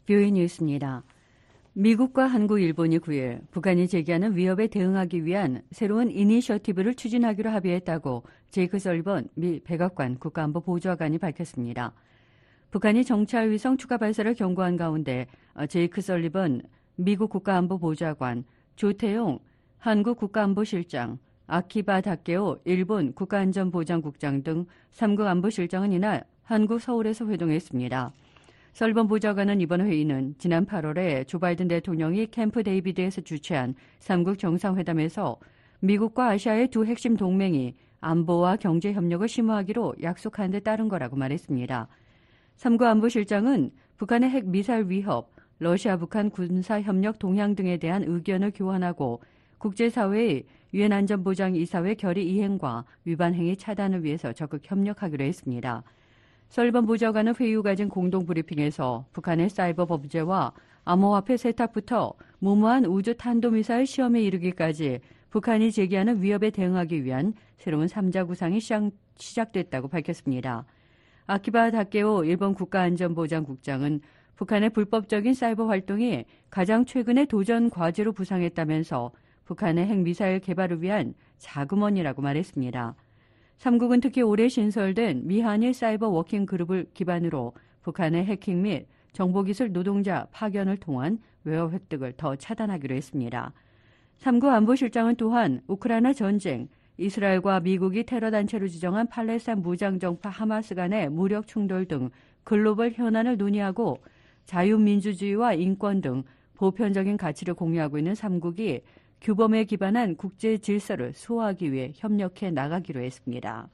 뷰이 뉴스입니다. 미국과 한국, 일본이 9일 북한이 제기하는 위협에 대응하기 위한 새로운 이니셔티브를 추진하기로 합의했다고 제이크 설리번 미 백악관 국가안보 보좌관이 밝혔습니다. 북한이 정찰위성 추가 발사를 경고한 가운데 제이크 설리번 미국 국가안보 보좌관, 조태용 한국 국가안보실장, 아키바 다케오 일본 국가안전보장국장 등 3국 안보실장은 이날 한국 서울에서 회동했습니다. 설리번 보좌관은 이번 회의는 지난 8월에 조 바이든 대통령이 캠프 데이비드에서 주최한 3국 정상회담에서 미국과 아시아의 두 핵심 동맹이 안보와 경제 협력을 심화하기로 약속한 데 따른 거라고 말했습니다. 3국 안보실장은 북한의 핵 미사일 위협, 러시아 북한 군사 협력 동향 등에 대한 의견을 교환하고 국제사회의 유엔 안전보장이사회 결의 이행과 위반 행위 차단을 위해서 적극 협력하기로 했습니다. 설리번 보좌관은 회의 후 가진 공동브리핑에서 북한의 사이버 범죄와 암호화폐 세탁부터 무모한 우주 탄도미사일 시험에 이르기까지 북한이 제기하는 위협에 대응하기 위한 새로운 3자 구상이 시작됐다고 밝혔습니다. 아키바 다케오 일본 국가안전보장국장은 북한의 불법적인 사이버 활동이 가장 최근의 도전 과제로 부상했다면서 북한의 핵미사일 개발을 위한 자금원이라고 말했습니다. 3국은 특히 올해 신설된 미한일 사이버 워킹 그룹을 기반으로 북한의 해킹 및 정보기술 노동자 파견을 통한 외화 획득을 더 차단하기로 했습니다. 3국 안보실장은 또한 우크라이나 전쟁, 이스라엘과 미국이 테러 단체로 지정한 팔레스타인 무장정파 하마스 간의 무력 충돌 등 글로벌 현안을 논의하고 자유민주주의와 인권 등 보편적인 가치를 공유하고 있는 3국이 규범에 기반한 국제 질서를 수호하기 위해 협력해 나가기로 했습니다.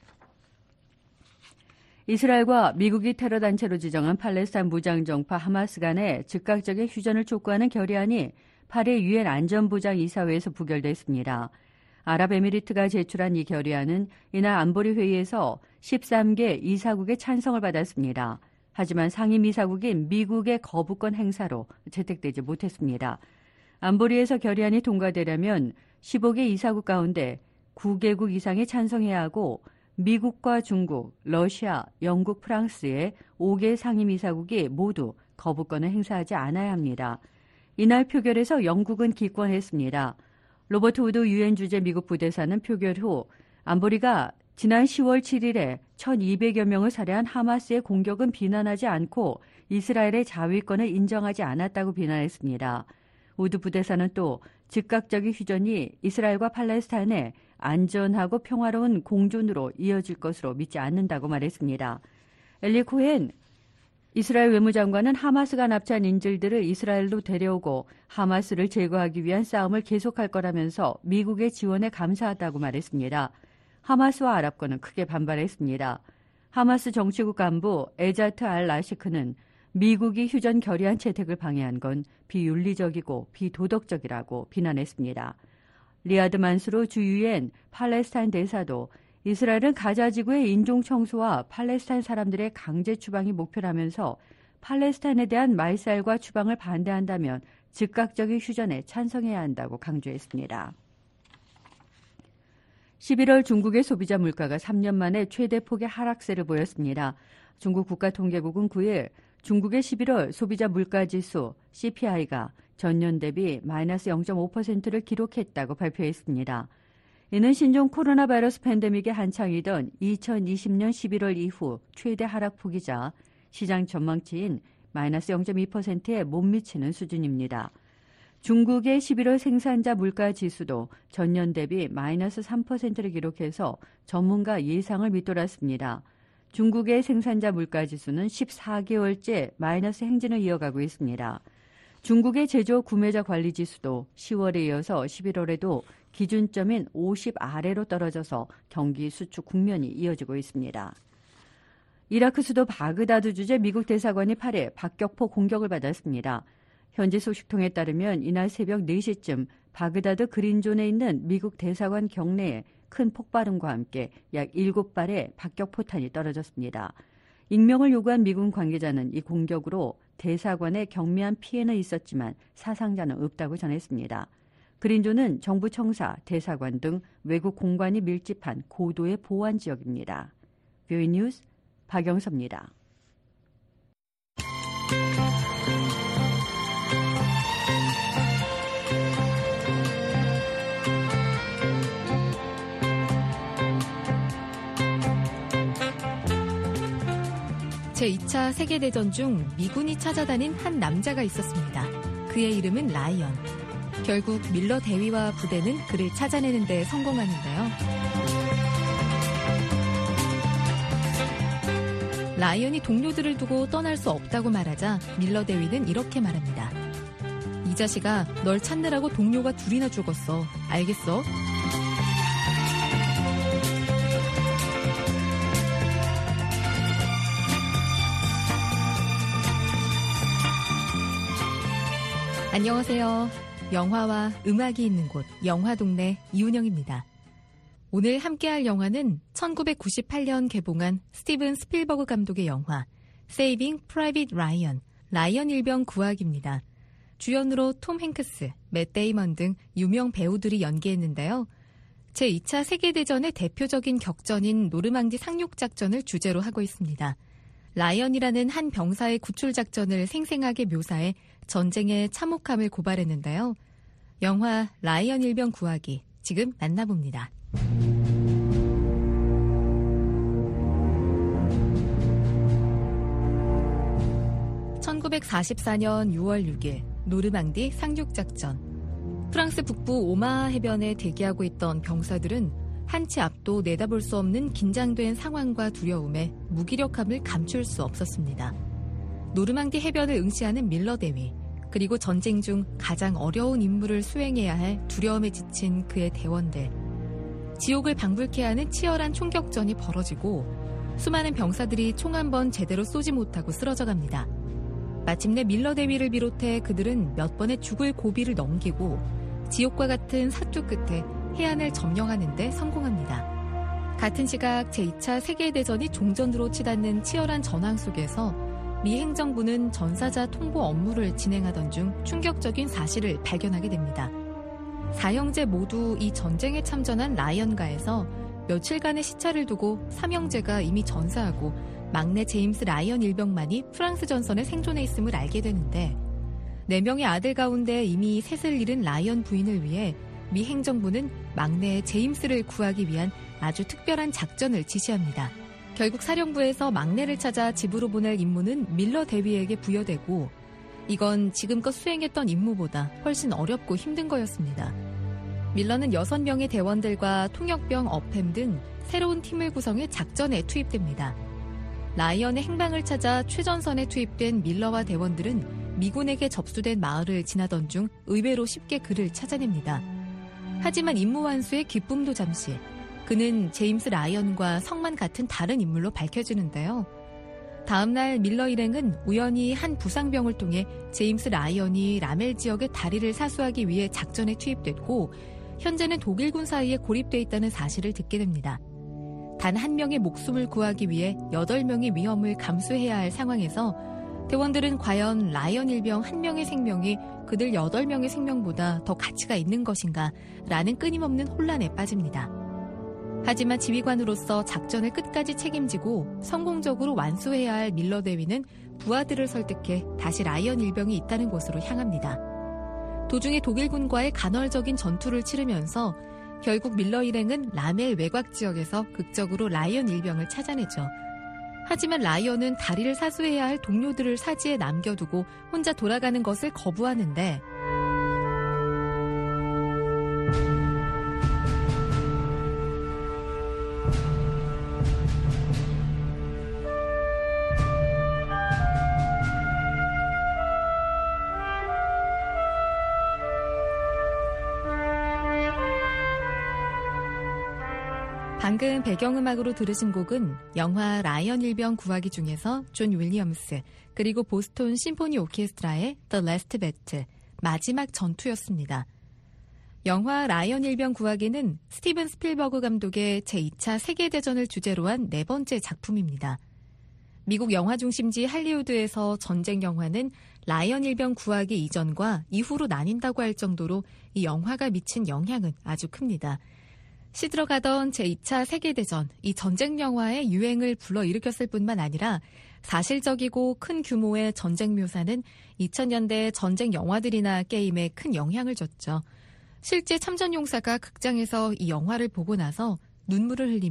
이스라엘과 미국이 테러 단체로 지정한 팔레스타인 무장정파 하마스 간의 즉각적인 휴전을 촉구하는 결의안이 8일 유엔 안전보장이사회에서 부결됐습니다. 아랍에미리트가 제출한 이 결의안은 이날 안보리 회의에서 13개 이사국의 찬성을 받았습니다. 하지만 상임이사국인 미국의 거부권 행사로 채택되지 못했습니다. 안보리에서 결의안이 통과되려면 15개 이사국 가운데 9개국 이상이 찬성해야 하고 미국과 중국, 러시아, 영국, 프랑스의 5개 상임이사국이 모두 거부권을 행사하지 않아야 합니다. 이날 표결에서 영국은 기권했습니다. 로버트 우드 유엔 주재 미국 부대사는 표결 후 안보리가 지난 10월 7일에 1,200여 명을 살해한 하마스의 공격은 비난하지 않고 이스라엘의 자위권을 인정하지 않았다고 비난했습니다. 우드 부대사는 또 즉각적인 휴전이 이스라엘과 팔레스타인의 안전하고 평화로운 공존으로 이어질 것으로 믿지 않는다고 말했습니다. 엘리 코헨 이스라엘 외무장관은 하마스가 납치한 인질들을 이스라엘로 데려오고 하마스를 제거하기 위한 싸움을 계속할 거라면서 미국의 지원에 감사하다고 말했습니다. 하마스와 아랍권은 크게 반발했습니다. 하마스 정치국 간부 에자트 알 라시크는 미국이 휴전 결의안 채택을 방해한 건 비윤리적이고 비도덕적이라고 비난했습니다. 리아드 만수르 주 유엔 팔레스타인 대사도 이스라엘은 가자 지구의 인종 청소와 팔레스타인 사람들의 강제 추방이 목표라면서 팔레스타인에 대한 말살과 추방을 반대한다면 즉각적인 휴전에 찬성해야 한다고 강조했습니다. 11월 중국의 소비자 물가가 3년 만에 최대폭의 하락세를 보였습니다. 중국 국가통계국은 9일 중국의 11월 소비자 물가지수 CPI가 전년 대비 마이너스 0.5%를 기록했다고 발표했습니다. 이는 신종 코로나 바이러스 팬데믹의 한창이던 2020년 11월 이후 최대 하락폭이자 시장 전망치인 마이너스 0.2%에 못 미치는 수준입니다. 중국의 11월 생산자 물가 지수도 전년 대비 마이너스 3%를 기록해서 전문가 예상을 밑돌았습니다. 중국의 생산자 물가 지수는 14개월째 마이너스 행진을 이어가고 있습니다. 중국의 제조 구매자 관리 지수도 10월에 이어서 11월에도 기준점인 50 아래로 떨어져서 경기 수축 국면이 이어지고 있습니다. 이라크 수도 바그다드 주재 미국 대사관이 8일 박격포 공격을 받았습니다. 현지 소식통에 따르면 이날 새벽 4시쯤 바그다드 그린존에 있는 미국 대사관 경내에 큰 폭발음과 함께 약 7발의 박격포탄이 떨어졌습니다. 익명을 요구한 미군 관계자는 이 공격으로 대사관에 경미한 피해는 있었지만 사상자는 없다고 전했습니다. 그린존은 정부 청사, 대사관 등 외국 공관이 밀집한 고도의 보안 지역입니다. 뷰이 뉴스 박영서입니다. 제2차 세계대전 중 미군이 찾아다닌 한 남자가 있었습니다. 그의 이름은 라이언. 결국 밀러 대위와 부대는 그를 찾아내는 데 성공하는데요. 라이언이 동료들을 두고 떠날 수 없다고 말하자 밀러 대위는 이렇게 말합니다. 이 자식아, 널 찾느라고 동료가 둘이나 죽었어. 알겠어? 안녕하세요. 영화와 음악이 있는 곳 영화동네 이훈영입니다. 오늘 함께할 영화는 1998년 개봉한 스티븐 스필버그 감독의 영화 Saving Private Ryan, 라이언 일병 구하기입니다. 주연으로 톰 행크스, 맷 데이먼 등 유명 배우들이 연기했는데요. 제2차 세계대전의 대표적인 격전인 노르망디 상륙작전을 주제로 하고 있습니다. 라이언이라는 한 병사의 구출작전을 생생하게 묘사해 전쟁의 참혹함을 고발했는데요. 영화 라이언 일병 구하기, 지금 만나봅니다. (1944년 6월 6일) 노르망디 상륙작전. 프랑스 북부 오마하 해변에 대기하고 있던 병사들은 한치 앞도 내다볼 수 없는 긴장된 상황과 두려움에 무기력함을 감출 수 없었습니다. 노르망디 해변을 응시하는 밀러 대위, 그리고 전쟁 중 가장 어려운 임무를 수행해야 할 두려움에 지친 그의 대원들. 지옥을 방불케 하는 치열한 총격전이 벌어지고 수많은 병사들이 총 한 번 제대로 쏘지 못하고 쓰러져갑니다. 마침내 밀러 대위를 비롯해 그들은 몇 번의 죽을 고비를 넘기고 지옥과 같은 사투 끝에 해안을 점령하는 데 성공합니다. 같은 시각 제2차 세계대전이 종전으로 치닫는 치열한 전황 속에서 미 행정부는 전사자 통보 업무를 진행하던 중 충격적인 사실을 발견하게 됩니다. 4형제 모두 이 전쟁에 참전한 라이언가에서 며칠간의 시차를 두고 3형제가 이미 전사하고 막내 제임스 라이언 일병만이 프랑스 전선에 생존해 있음을 알게 되는데 4명의 아들 가운데 이미 셋을 잃은 라이언 부인을 위해 미 행정부는 막내 제임스를 구하기 위한 아주 특별한 작전을 지시합니다. 결국 사령부에서 막내를 찾아 집으로 보낼 임무는 밀러 대위에게 부여되고 이건 지금껏 수행했던 임무보다 훨씬 어렵고 힘든 거였습니다. 밀러는 6명의 대원들과 통역병 어팸 등 새로운 팀을 구성해 작전에 투입됩니다. 라이언의 행방을 찾아 최전선에 투입된 밀러와 대원들은 미군에게 접수된 마을을 지나던 중 의외로 쉽게 그를 찾아냅니다. 하지만 임무 완수의 기쁨도 잠시, 그는 제임스 라이언과 성만 같은 다른 인물로 밝혀지는데요. 다음날 밀러 일행은 우연히 한 부상병을 통해 제임스 라이언이 라멜 지역의 다리를 사수하기 위해 작전에 투입됐고 현재는 독일군 사이에 고립돼 있다는 사실을 듣게 됩니다. 단 한 명의 목숨을 구하기 위해 8명의 위험을 감수해야 할 상황에서 대원들은 과연 라이언 일병 1명의 생명이 그들 8명의 생명보다 더 가치가 있는 것인가 라는 끊임없는 혼란에 빠집니다. 하지만 지휘관으로서 작전을 끝까지 책임지고 성공적으로 완수해야 할 밀러 대위는 부하들을 설득해 다시 라이언 일병이 있다는 곳으로 향합니다. 도중에 독일군과의 간헐적인 전투를 치르면서 결국 밀러 일행은 라멜 외곽 지역에서 극적으로 라이언 일병을 찾아내죠. 하지만 라이언은 다리를 사수해야 할 동료들을 사지에 남겨두고 혼자 돌아가는 것을 거부하는데 방금 배경음악으로 들으신 곡은 영화 라이언 일병 구하기 중에서 존 윌리엄스 그리고 보스톤 심포니 오케스트라의 The Last Battle, 마지막 전투였습니다. 영화 라이언 일병 구하기는 스티븐 스필버그 감독의 제2차 세계대전을 주제로 한 4번째 작품입니다. 미국 영화 중심지 할리우드에서 전쟁 영화는 라이언 일병 구하기 이전과 이후로 나뉜다고 할 정도로 이 영화가 미친 영향은 아주 큽니다. 시들어가던 제2차 세계대전, 이 전쟁 영화의 유행을 불러일으켰을 뿐만 아니라 사실적이고 큰 규모의 전쟁 묘사는 2000년대 전쟁 영화들이나 게임에 큰 영향을 줬죠. 실제 참전용사가 극장에서 이 영화를 보고 나서 눈물을 흘리며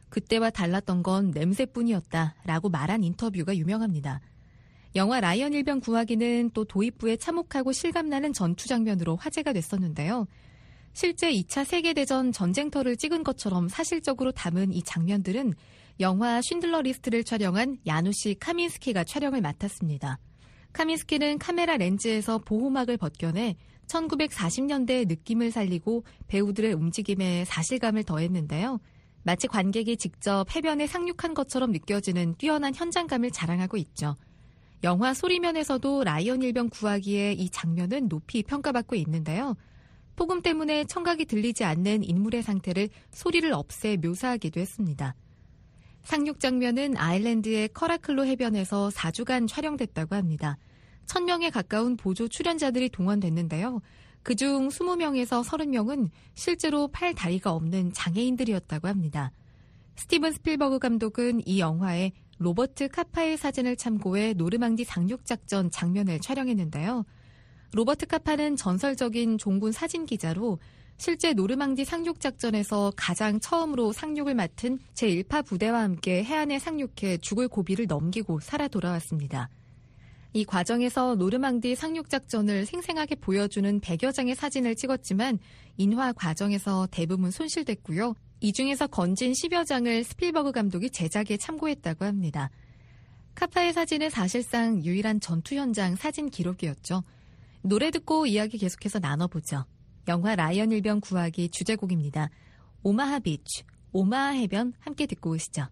그때와 달랐던 건 냄새뿐이었다라고 말한 인터뷰가 유명합니다. 영화 라이언 일병 구하기는 또 도입부의 참혹하고 실감나는 전투 장면으로 화제가 됐었는데요. 실제 2차 세계대전 전쟁터를 찍은 것처럼 사실적으로 담은 이 장면들은 영화 쉰들러 리스트를 촬영한 야누시 카민스키가 촬영을 맡았습니다. 카민스키는 카메라 렌즈에서 보호막을 벗겨내 1940년대의 느낌을 살리고 배우들의 움직임에 사실감을 더했는데요. 마치 관객이 직접 해변에 상륙한 것처럼 느껴지는 뛰어난 현장감을 자랑하고 있죠. 영화 소리면에서도 라이언 일병 구하기의 이 장면은 높이 평가받고 있는데요. 폭음 때문에 청각이 들리지 않는 인물의 상태를 소리를 없애 묘사하기도 했습니다. 상륙 장면은 아일랜드의 커라클로 해변에서 4주간 촬영됐다고 합니다. 1000명에 가까운 보조 출연자들이 동원됐는데요. 그중 20명에서 30명은 실제로 팔 다리가 없는 장애인들이었다고 합니다. 스티븐 스필버그 감독은 이 영화에 로버트 카파의 사진을 참고해 노르망디 상륙작전 장면을 촬영했는데요. 로버트 카파는 전설적인 종군 사진기자로 실제 노르망디 상륙작전에서 가장 처음으로 상륙을 맡은 제1파 부대와 함께 해안에 상륙해 죽을 고비를 넘기고 살아 돌아왔습니다. 이 과정에서 노르망디 상륙작전을 생생하게 보여주는 100여 장의 사진을 찍었지만 인화 과정에서 대부분 손실됐고요. 이 중에서 건진 10여 장을 스필버그 감독이 제작에 참고했다고 합니다. 카파의 사진은 사실상 유일한 전투 현장 사진 기록이었죠. 노래 듣고 이야기 계속해서 나눠보죠. 영화 라이언 일병 구하기 주제곡입니다. 오마하 비치, 오마하 해변 함께 듣고 오시죠.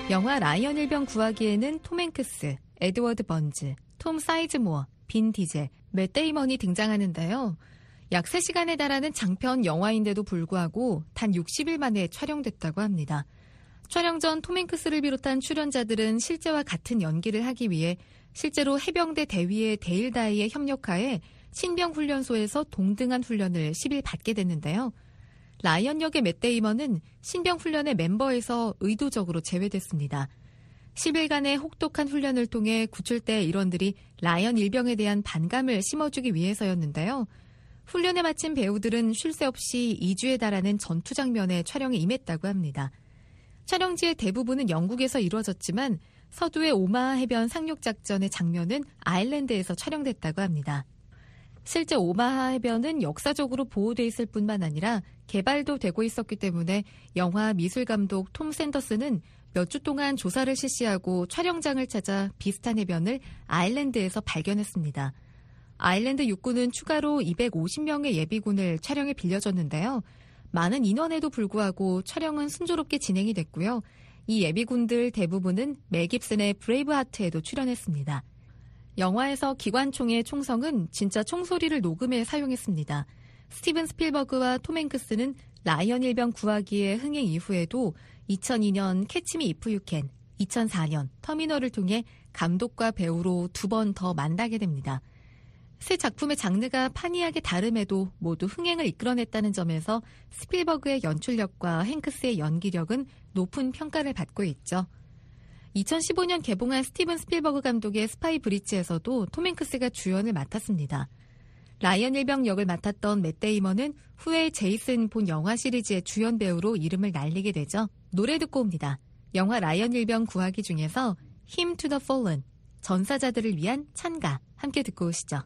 영화 라이언 일병 구하기에는 톰 행크스, 에드워드 번즈, 톰 사이즈모어, 빈 디젤, 맷 데이먼이 등장하는데요. 약 3시간에 달하는 장편 영화인데도 불구하고 단 60일 만에 촬영됐다고 합니다. 촬영 전 톰 행크스를 비롯한 출연자들은 실제와 같은 연기를 하기 위해 실제로 해병대 대위의 데일다이의 협력하에 신병훈련소에서 동등한 훈련을 10일 받게 됐는데요. 라이언 역의 맷 데이먼은 신병훈련의 멤버에서 의도적으로 제외됐습니다. 10일간의 혹독한 훈련을 통해 구출대 일원들이 라이언 일병에 대한 반감을 심어주기 위해서였는데요. 훈련에 마친 배우들은 쉴 새 없이 2주에 달하는 전투 장면의 촬영에 임했다고 합니다. 촬영지의 대부분은 영국에서 이루어졌지만 서두의 오마하 해변 상륙작전의 장면은 아일랜드에서 촬영됐다고 합니다. 실제 오마하 해변은 역사적으로 보호돼 있을 뿐만 아니라 개발도 되고 있었기 때문에 영화 미술감독 톰 샌더스는 몇 주 동안 조사를 실시하고 촬영장을 찾아 비슷한 해변을 아일랜드에서 발견했습니다. 아일랜드 육군은 추가로 250명의 예비군을 촬영에 빌려줬는데요. 많은 인원에도 불구하고 촬영은 순조롭게 진행이 됐고요. 이 예비군들 대부분은 멜 깁슨의 브레이브하트에도 출연했습니다. 영화에서 기관총의 총성은 진짜 총소리를 녹음해 사용했습니다. 스티븐 스필버그와 톰 행크스는 라이언 일병 구하기의 흥행 이후에도 2002년 캐치 미 이프 유 캔, 2004년 터미널을 통해 감독과 배우로 2번 더 만나게 됩니다. 세 작품의 장르가 판이하게 다름에도 모두 흥행을 이끌어냈다는 점에서 스필버그의 연출력과 행크스의 연기력은 높은 평가를 받고 있죠. 2015년 개봉한 스티븐 스필버그 감독의 스파이 브릿지에서도 톰 행크스가 주연을 맡았습니다. 라이언 일병 역을 맡았던 맷 데이먼은 후에 제이슨 본 영화 시리즈의 주연 배우로 이름을 날리게 되죠. 노래 듣고 옵니다. 영화 라이언 일병 구하기 중에서 Hymn to the Fallen, 전사자들을 위한 찬가 함께 듣고 오시죠.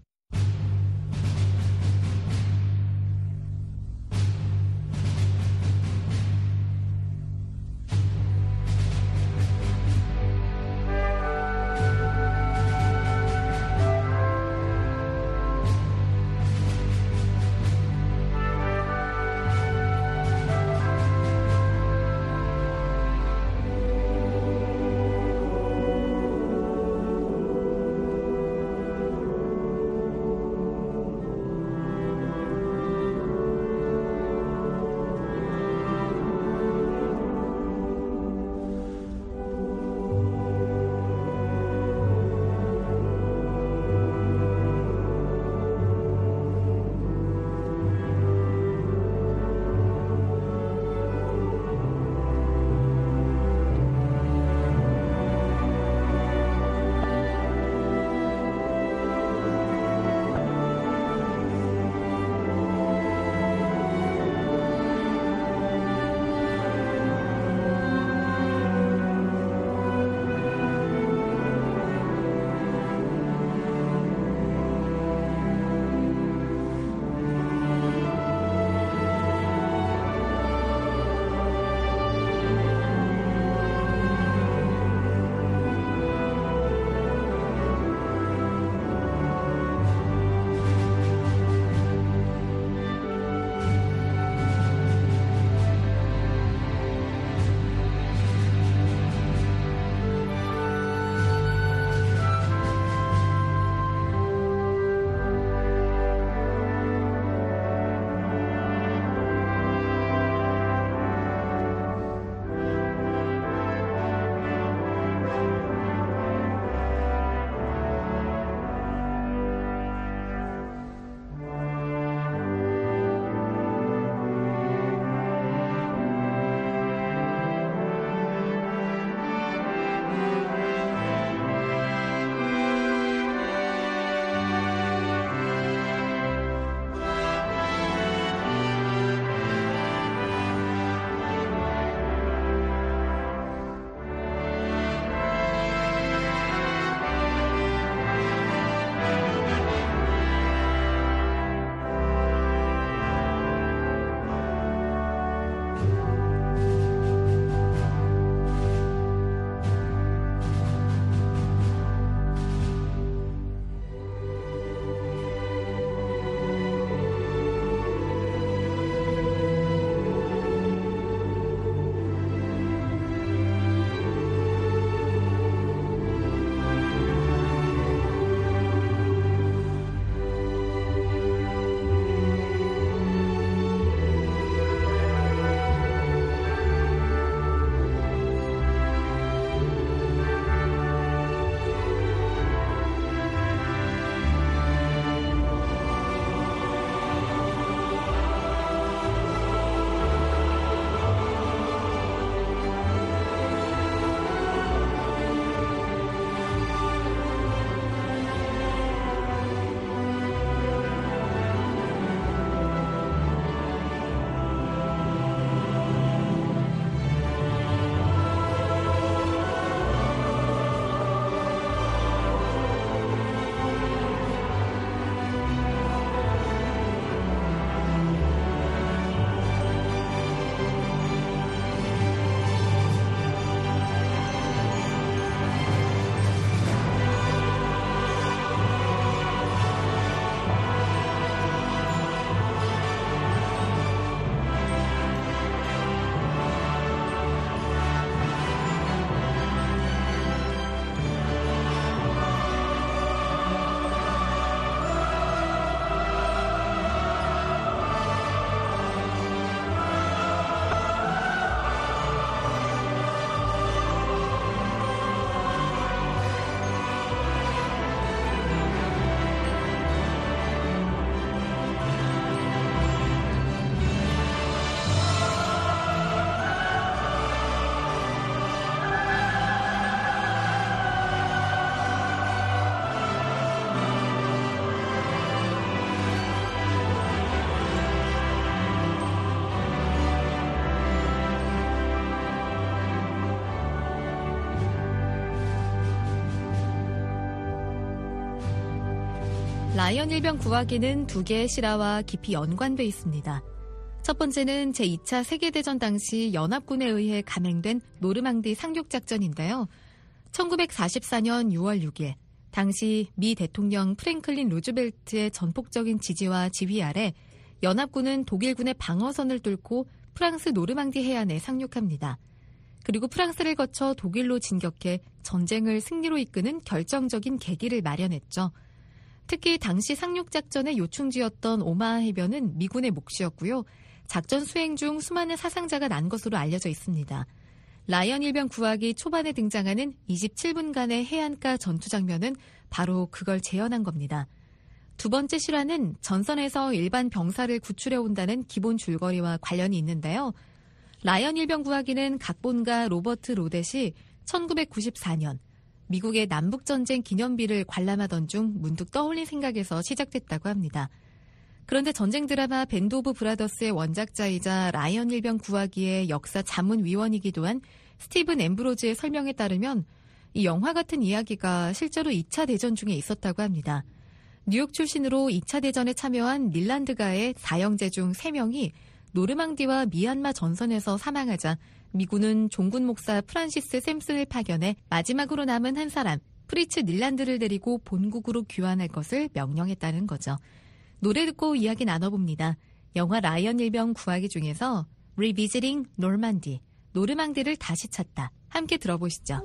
라이언 일병 구하기는 두 개의 실화와 깊이 연관돼 있습니다. 첫 번째는 제2차 세계대전 당시 연합군에 의해 감행된 노르망디 상륙작전인데요. 1944년 6월 6일 당시 미 대통령 프랭클린 루즈벨트의 전폭적인 지지와 지휘 아래 연합군은 독일군의 방어선을 뚫고 프랑스 노르망디 해안에 상륙합니다. 그리고 프랑스를 거쳐 독일로 진격해 전쟁을 승리로 이끄는 결정적인 계기를 마련했죠. 특히 당시 상륙작전의 요충지였던 오마하 해변은 미군의 몫이었고요. 작전 수행 중 수많은 사상자가 난 것으로 알려져 있습니다. 라이언 일병 구하기 초반에 등장하는 27분간의 해안가 전투 장면은 바로 그걸 재현한 겁니다. 두 번째 실화는 전선에서 일반 병사를 구출해온다는 기본 줄거리와 관련이 있는데요. 라이언 일병 구하기는 각본가 로버트 로댓이 1994년 미국의 남북전쟁 기념비를 관람하던 중 문득 떠올린 생각에서 시작됐다고 합니다. 그런데 전쟁 드라마 밴드 오브 브라더스의 원작자이자 라이언 일병 구하기의 역사 자문위원이기도 한 스티븐 엠브로즈의 설명에 따르면 이 영화 같은 이야기가 실제로 2차 대전 중에 있었다고 합니다. 뉴욕 출신으로 2차 대전에 참여한 닐란드가의 4형제 중 3명이 노르망디와 미얀마 전선에서 사망하자 미군은 종군 목사 프란시스 샘슨을 파견해 마지막으로 남은 한 사람 프리츠 닐란드를 데리고 본국으로 귀환할 것을 명령했다는 거죠. 노래 듣고 이야기 나눠봅니다. 영화 라이언 일병 구하기 중에서 Revisiting Normandy, 노르망디를 다시 찾다. 함께 들어보시죠.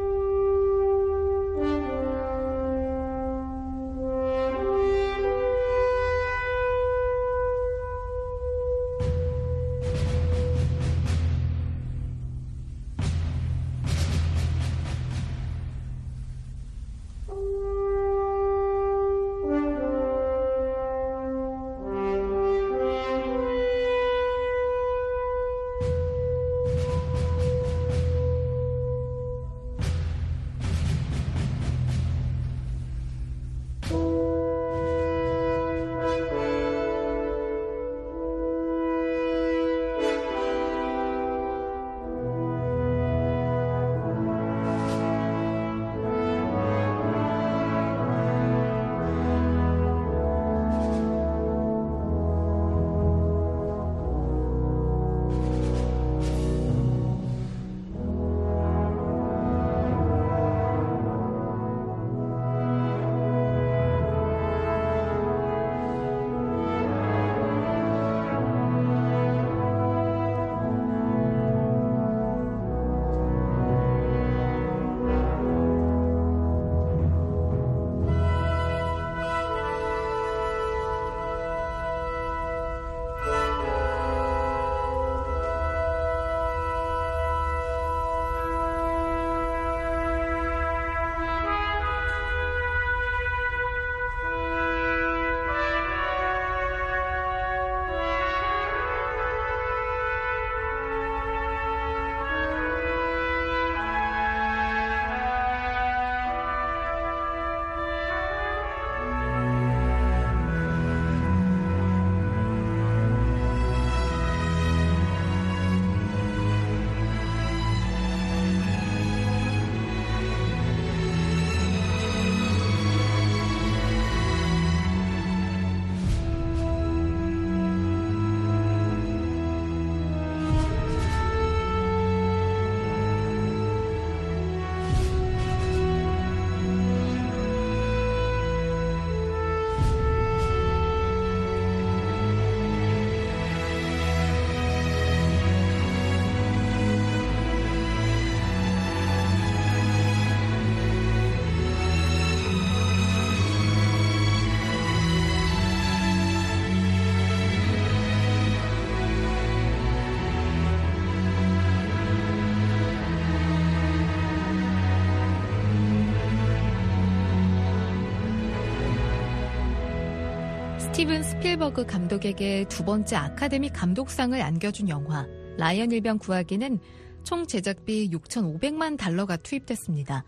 스티븐 스필버그 감독에게 두 번째 아카데미 감독상을 안겨준 영화 라이언 일병 구하기는 총 제작비 6,500만 달러가 투입됐습니다.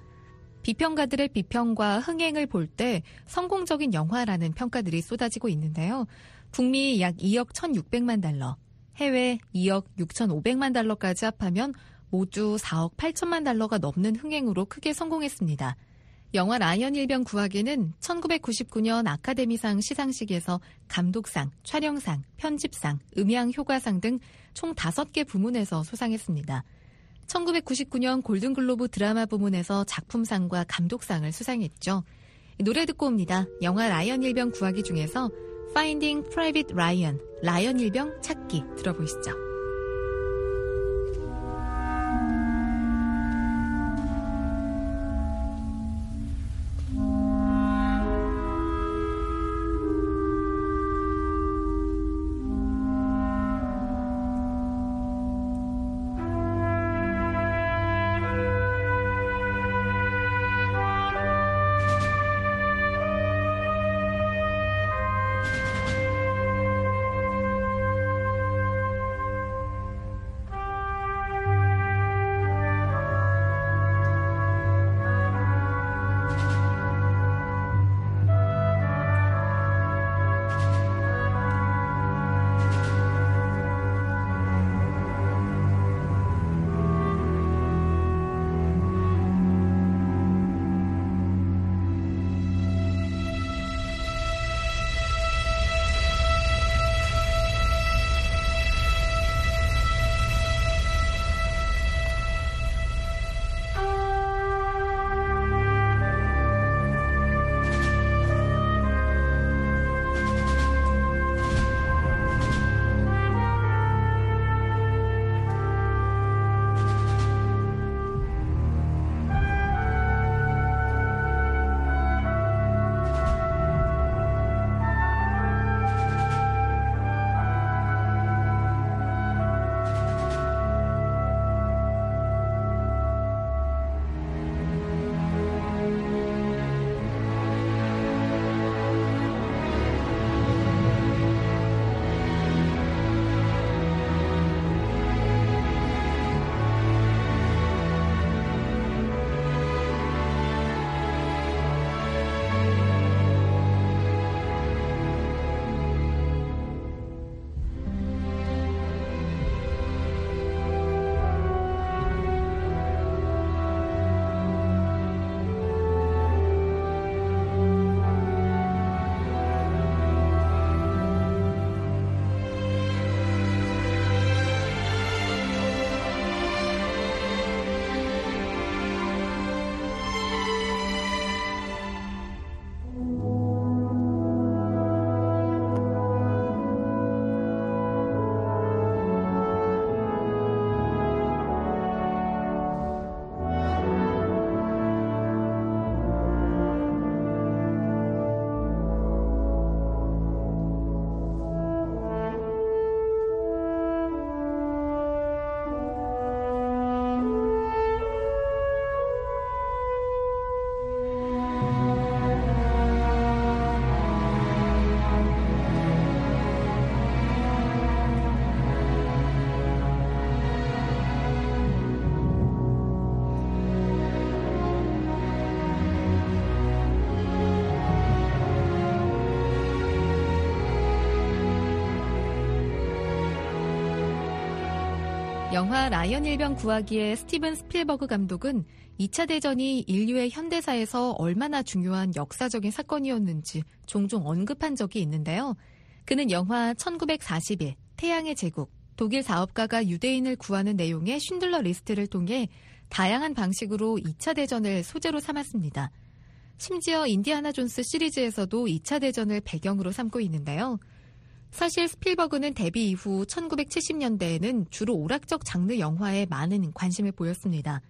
비평가들의 비평과 흥행을 볼 때 성공적인 영화라는 평가들이 쏟아지고 있는데요. 북미 약 2억 1,600만 달러, 해외 2억 6,500만 달러까지 합하면 모두 4억 8천만 달러가 넘는 흥행으로 크게 성공했습니다. 영화 라이언 일병 구하기는 1999년 아카데미상 시상식에서 감독상, 촬영상, 편집상, 음향 효과상 등 총 5개 부문에서 수상했습니다. 1999년 골든글로브 드라마 부문에서 작품상과 감독상을 수상했죠. 노래 듣고 옵니다. 영화 라이언 일병 구하기 중에서 Finding Private Ryan, 라이언 일병 찾기 들어보시죠. 영화 라이언 일병 구하기의 스티븐 스필버그 감독은 2차 대전이 인류의 현대사에서 얼마나 중요한 역사적인 사건이었는지 종종 언급한 적이 있는데요. 그는 영화 1941, 태양의 제국, 독일 사업가가 유대인을 구하는 내용의 쉰들러 리스트를 통해 다양한 방식으로 2차 대전을 소재로 삼았습니다. 심지어 인디아나 존스 시리즈에서도 2차 대전을 배경으로 삼고 있는데요. 사실 스필버그는 데뷔 이후 1970년대에는 주로 오락적 장르 영화에 많은 관심을 보였습니다.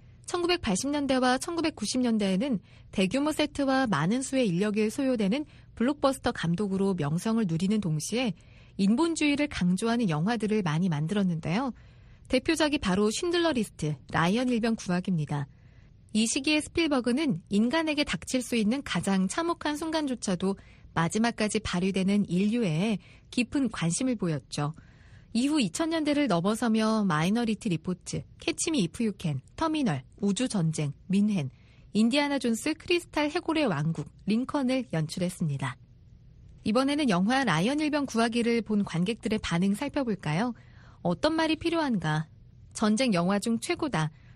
1980년대와 1990년대에는 대규모 세트와 많은 수의 인력이 소요되는 블록버스터 감독으로 명성을 누리는 동시에 인본주의를 강조하는 영화들을 많이 만들었는데요. 대표작이 바로 쉰들러 리스트, 라이언 일병 구하기입니다. 이 시기에 스필버그는 인간에게 닥칠 수 있는 가장 참혹한 순간조차도 마지막까지 발휘되는 인류에 깊은 관심을 보였죠. 이후 2000년대를 넘어서며 마이너리티 리포트, 캐치 미 이프 유 캔, 터미널, 우주전쟁, 민헨, 인디아나 존스 크리스탈 해골의 왕국, 링컨을 연출했습니다. 이번에는 영화 라이언 일병 구하기를 본 관객들의 반응 살펴볼까요? 어떤 말이 필요한가? 전쟁 영화 중 최고다.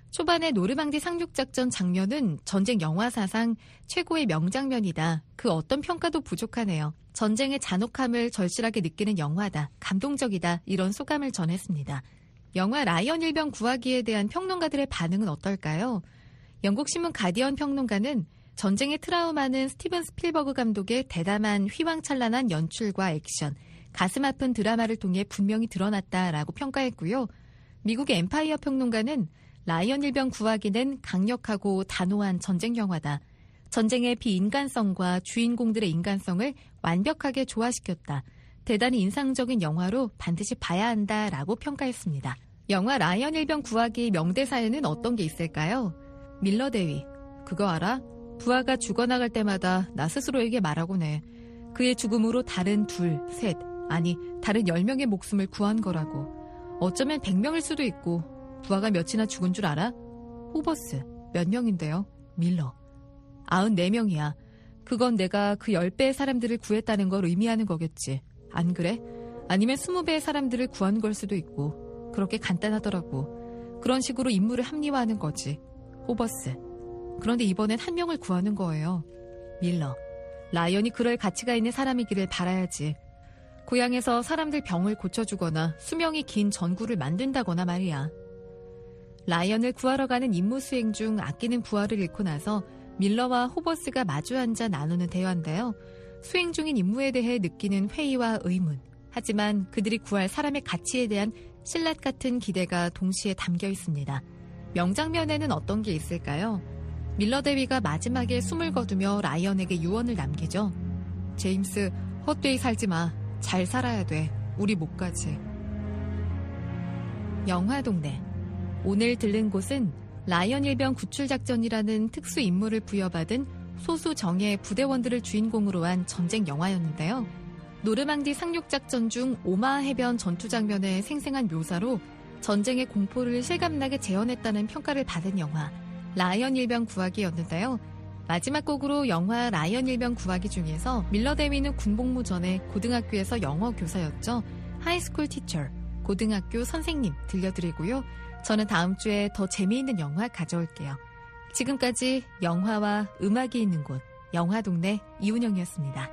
초반의 노르망디 상륙작전 장면은 전쟁 영화 사상 최고의 명장면이다. 그 어떤 평가도 부족하네요. 전쟁의 잔혹함을 절실하게 느끼는 영화다. 감동적이다. 이런 소감을 전했습니다. 영화 라이언 일병 구하기에 대한 평론가들의 반응은 어떨까요? 영국 신문 가디언 평론가는 전쟁의 트라우마는 스티븐 스필버그 감독의 대담한 휘황찬란한 연출과 액션, 가슴 아픈 드라마를 통해 분명히 드러났다라고 평가했고요. 미국의 엠파이어 평론가는 라이언 일병 구하기는 강력하고 단호한 전쟁 영화다. 전쟁의 비인간성과 주인공들의 인간성을 완벽하게 조화시켰다. 대단히 인상적인 영화로 반드시 봐야 한다라고 평가했습니다. 영화 라이언 일병 구하기 명대사에는 어떤 게 있을까요? 밀러 대위, 그거 알아? 부하가 죽어나갈 때마다 나 스스로에게 말하곤 해. 그의 죽음으로 다른 둘, 셋, 아니 다른 10명의 목숨을 구한 거라고. 어쩌면 100명일 수도 있고. 부하가 몇이나 죽은 줄 알아? 호버스, 몇 명인데요? 밀러, 94명이야. 그건 내가 그 10배의 사람들을 구했다는 걸 의미하는 거겠지. 안 그래? 아니면 20배의 사람들을 구한 걸 수도 있고. 그렇게 간단하더라고. 그런 식으로 임무를 합리화하는 거지. 호버스, 그런데 이번엔 1명을 구하는 거예요. 밀러, 라이언이 그럴 가치가 있는 사람이기를 바라야지. 고향에서 사람들 병을 고쳐주거나 수명이 긴 전구를 만든다거나 말이야. 라이언을 구하러 가는 임무 수행 중 아끼는 부하를 잃고 나서 밀러와 호버스가 마주 앉아 나누는 대화인데요. 수행 중인 임무에 대해 느끼는 회의와 의문, 하지만 그들이 구할 사람의 가치에 대한 신랄 같은 기대가 동시에 담겨 있습니다. 명장면에는 어떤 게 있을까요? 밀러 대위가 마지막에 숨을 거두며 라이언에게 유언을 남기죠. 제임스, 헛되이 살지 마. 잘 살아야 돼. 우리 못 가지. 영화동네. 오늘 들른 곳은 라이언 일병 구출작전이라는 특수 임무를 부여받은 소수 정예 부대원들을 주인공으로 한 전쟁 영화였는데요. 노르망디 상륙작전 중 오마하 해변 전투 장면의 생생한 묘사로 전쟁의 공포를 실감나게 재현했다는 평가를 받은 영화 라이언 일병 구하기였는데요. 마지막 곡으로 영화 라이언 일병 구하기 중에서 밀러 대위는 군복무 전에 고등학교에서 영어 교사였죠. 하이스쿨 티처, 고등학교 선생님 들려드리고요. 저는 다음 주에 더 재미있는 영화 가져올게요. 지금까지 영화와 음악이 있는 곳 영화동네 이운영이었습니다.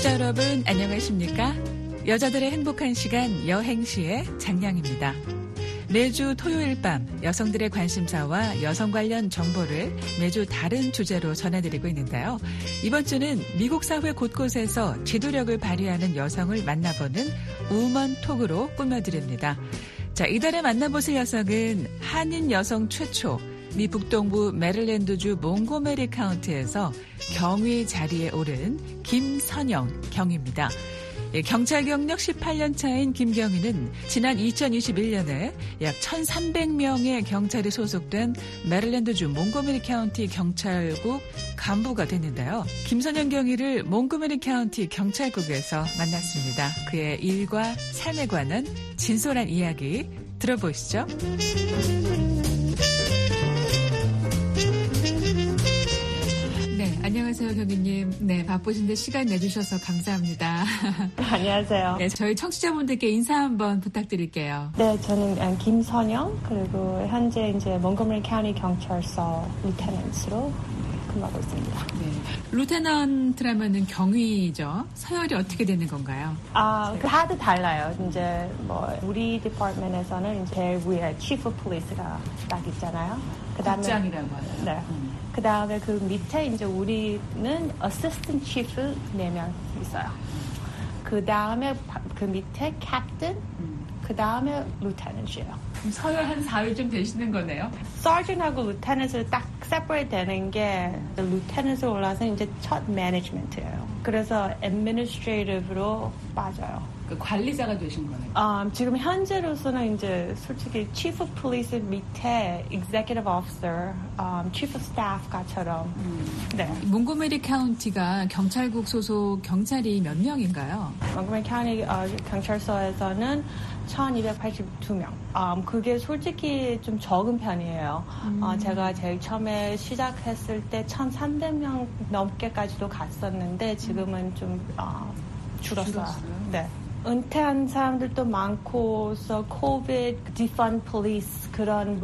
청취자 여러분 안녕하십니까? 여자들의 행복한 시간 여행시의 장량입니다. 매주 토요일 밤 여성들의 관심사와 여성 관련 정보를 매주 다른 주제로 전해드리고 있는데요. 이번 주는 미국 사회 곳곳에서 지도력을 발휘하는 여성을 만나보는 우먼톡으로 꾸며드립니다. 자, 이달에 만나보실 여성은 한인 여성 최초 미 북동부 메릴랜드주 몽고메리 카운티에서 경위 자리에 오른 김선영 경위입니다. 경찰 경력 18년 차인 김경희는 지난 2021년에 약 1,300명의 경찰이 소속된 메릴랜드주 몽고메리 카운티 경찰국 간부가 됐는데요. 김선영 경위를 몽고메리 카운티 경찰국에서 만났습니다. 그의 일과 삶에 관한 진솔한 이야기 들어보시죠. 안녕하세요, 경위님. 네, 바쁘신데 시간 내주셔서 감사합니다. 안녕하세요. 네, 저희 청취자분들께 인사 한번 부탁드릴게요. 네, 저는 김선영, 그리고 현재 이제 몽고메리 카운티 경찰서 루테넌트로 근무하고 있습니다. 네, 루테넌트라면은 경위죠. 서열이 어떻게 되는 건가요? 다들 달라요. 이제 우리 디파트먼트에서는 제일 위에 치프 폴리스가 딱 있잖아요. 국장이라고 하죠. 네. 그 다음에 그 밑에 이제 우리는 어시스턴트 치프 4명 있어요. 그 다음에 그 밑에 캡틴, 그 다음에 루테넌트예요. 그럼 서열 한 4위쯤 되시는 거네요? 서전하고 루테넌트를 딱 세퍼레이트 되는 게 루테넌트로 올라서 이제 첫 매니지먼트예요. 그래서 애드미니스트레이티브로 빠져요. 그 관리자가 되신 거네요? 지금 현재로서는 이제 솔직히 Chief of Police 밑에 Executive Officer, Chief of Staff가처럼. 네. 몽고메리 카운티가 경찰국 소속 경찰이 몇 명인가요? 몽고메리 카운티 경찰서에서는 1,282명. 그게 솔직히 좀 적은 편이에요. 제가 제일 처음에 시작했을 때 1,300명 넘게까지도 갔었는데 지금은 좀 줄었어요. 네. 은퇴한 사람들도 많고, 코비드, 디펀드 폴리스 그런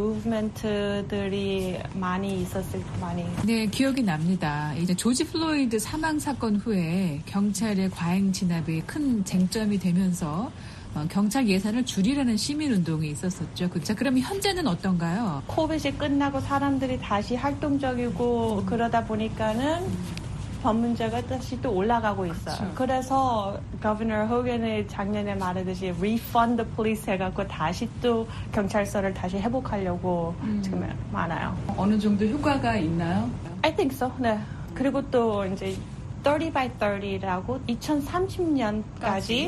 무브먼트들이 많이 있었을 때 많이. 네, 기억이 납니다. 이제 조지 플로이드 사망 사건 후에 경찰의 과잉 진압이 큰 쟁점이 되면서 경찰 예산을 줄이라는 시민운동이 있었었죠. 자, 그럼 현재는 어떤가요? 코비드이 끝나고 사람들이 다시 활동적이고 그러다 보니까는 법 문제가 다시 또 올라가고 있어요. 그렇죠. 그래서 거버너 호건이 작년에 말하듯이 refund the police 해갖고 다시 또 경찰서를 다시 회복하려고 지금 많아요. 어느 정도 효과가 있나요? I think so. 네. 그리고 또 이제 30 by 30라고 2030년까지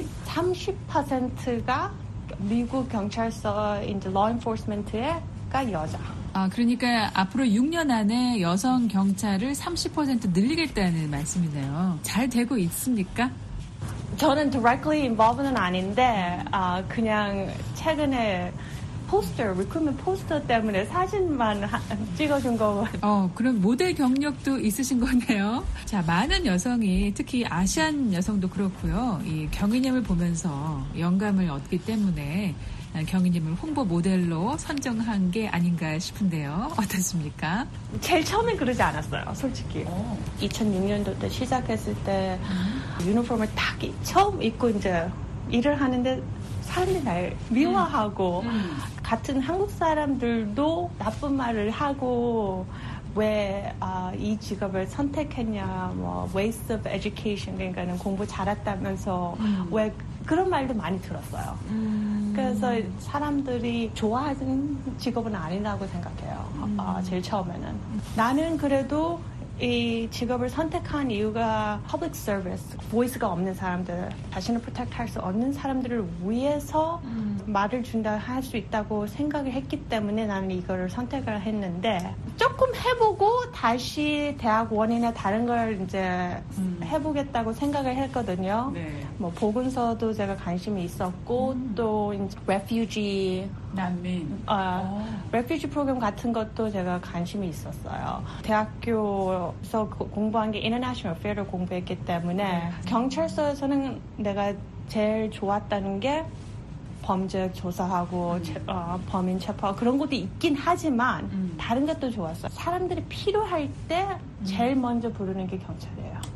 30%가 미국 경찰서 이제 law enforcement가 여자. 그러니까 앞으로 6년 안에 여성 경찰을 30% 늘리겠다는 말씀이네요. 잘 되고 있습니까? 저는 directly involved는 아닌데 그냥 최근에 리크루트먼트 포스터 때문에 사진만 찍어준 거. 그럼 모델 경력도 있으신 거네요. 자, 많은 여성이 특히 아시안 여성도 그렇고요. 이 경위님을 보면서 영감을 얻기 때문에 경위님을 홍보 모델로 선정한 게 아닌가 싶은데요. 어떻습니까? 제일 처음엔 그러지 않았어요, 솔직히. 2006년도 때 시작했을 때 유니폼을 딱 처음 입고 이제 일을 하는데 사람들이 날 미워하고 같은 한국 사람들도 나쁜 말을 하고 왜 이 직업을 선택했냐, waste of education, 그러니까는 공부 잘했다면서 왜 그런 말도 많이 들었어요. 그래서 사람들이 좋아하는 직업은 아니라고 생각해요. 제일 처음에는. 나는 그래도 이 직업을 선택한 이유가 public service, voice가 없는 사람들, 자신을 프로텍트할 수 없는 사람들을 위해서 말을 준다 할 수 있다고 생각을 했기 때문에 나는 이거를 선택을 했는데 조금 해보고 다시 대학원이나 다른 걸 이제 해보겠다고 생각을 했거든요. 네. 보건소도 제가 관심이 있었고 또 이제 refugee 난민. refugee 프로그램 같은 것도 제가 관심이 있었어요. 대학교에서 공부한 게 international affair를 공부했기 때문에 경찰서에서는 내가 제일 좋았다는 게 범죄 조사하고 범인 체포하고 그런 것도 있긴 하지만 다른 것도 좋았어요. 사람들이 필요할 때 제일 먼저 부르는 게 경찰이에요.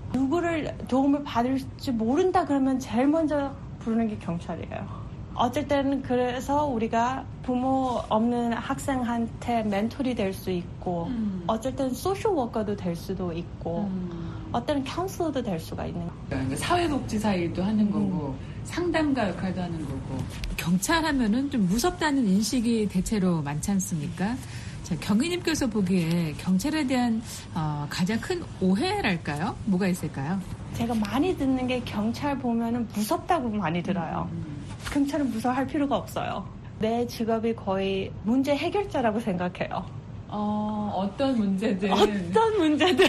누구를 도움을 받을지 모른다 그러면 제일 먼저 부르는 게 경찰이에요. 어쩔 때는 그래서 우리가 부모 없는 학생한테 멘토리 될 수 있고 어쩔 때는 소셜 워커도 될 수도 있고 어떤 카운슬러도 될 수가 있는 거예요. 그러니까 사회복지사 일도 하는 거고 상담가 역할도 하는 거고 경찰 하면은 좀 무섭다는 인식이 대체로 많지 않습니까? 자, 경희님께서 보기에 경찰에 대한 가장 큰 오해랄까요? 뭐가 있을까요? 제가 많이 듣는 게 경찰 보면은 무섭다고 많이 들어요. 경찰은 무서워할 필요가 없어요. 내 직업이 거의 문제 해결자라고 생각해요. 어떤 문제든. 어떤 문제든.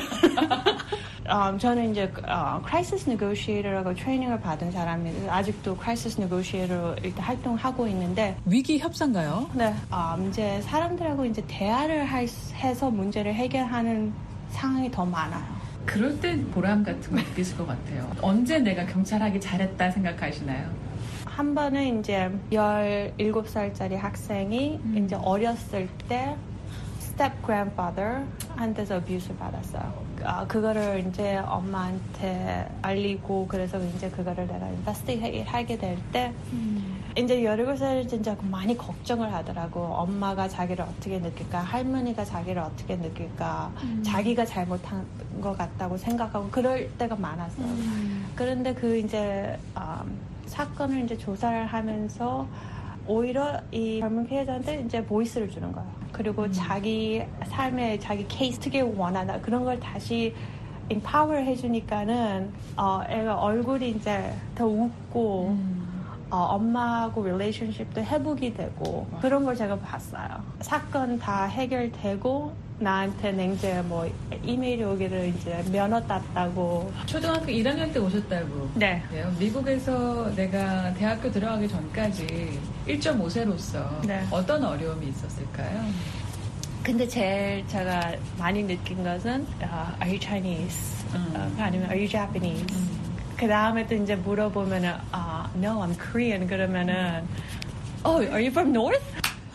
저는 이제 crisis negotiator라고 트레이닝을 받은 사람이에요. 아직도 crisis negotiator로 일단 활동하고 있는데 위기 협상가요? 네, 이제 사람들하고 이제 대화를 해서 문제를 해결하는 상황이 더 많아요. 그럴 땐 보람 같은 거 느끼실 것 같아요. 언제 내가 경찰 하기 잘했다 생각하시나요? 한 번은 이제 17살짜리 학생이 이제 어렸을 때 step grandfather 한테서 abuse를 받았어요. 그거를 이제 엄마한테 알리고 그래서 이제 그거를 내가 investigate 하게 될 때 이제 17살이 진짜 많이 걱정을 하더라고. 엄마가 자기를 어떻게 느낄까? 할머니가 자기를 어떻게 느낄까? 자기가 잘못한 것 같다고 생각하고 그럴 때가 많았어요. 그런데 그 이제 사건을 이제 조사를 하면서 오히려 이 젊은 피해자한테 이제 보이스를 주는 거예요. 그리고 자기 삶의 자기 케이스 특유의 원하나 그런 걸 다시 empower 해주니까는 애가 얼굴이 이제 더 웃고 엄마하고 relationship도 회복이 되고 그런 걸 제가 봤어요. 사건 다 해결되고 나한테는 이제 뭐 이메일이 오기를 이제 면허 땄다고. 초등학교 1학년 때 오셨다고. 네. 미국에서 내가 대학교 들어가기 전까지 1.5세로서 네. 어떤 어려움이 있었을까요? 근데 제일 제가 많이 느낀 것은 Are you Chinese? 아니면 Are you Japanese? 그 다음에 또 이제 물어보면은 No, I'm Korean. 그러면은 Oh, are you from North?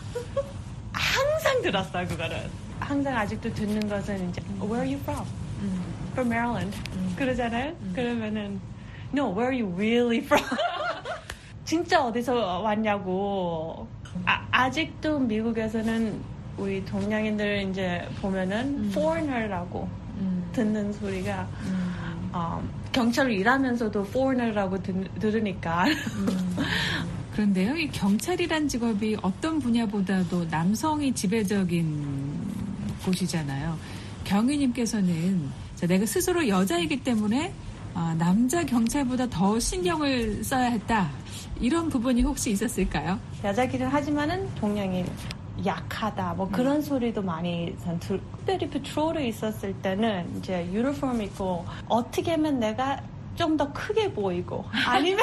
항상 들었어요 그거를. 항상 아직도 듣는 것은 이제 Where are you from? From Maryland. 그러잖아요. 그러면은 No, where are you really from? 진짜 어디서 왔냐고. 아직도 미국에서는 우리 동양인들 이제 보면은 foreigner라고 듣는 소리가 경찰로 일하면서도 foreigner라고 들으니까. 그런데요, 이 경찰이란 직업이 어떤 분야보다도 남성이 지배적인 곳이잖아요. 경희님께서는 내가 스스로 여자이기 때문에 남자 경찰보다 더 신경을 써야 했다. 이런 부분이 혹시 있었을까요? 여자기는 하지만은 동양인 약하다 뭐 그런 소리도 많이 특별히 패트롤에 있었을 때는 이제 유니폼 입고 어떻게 하면 내가 좀 더 크게 보이고 아니면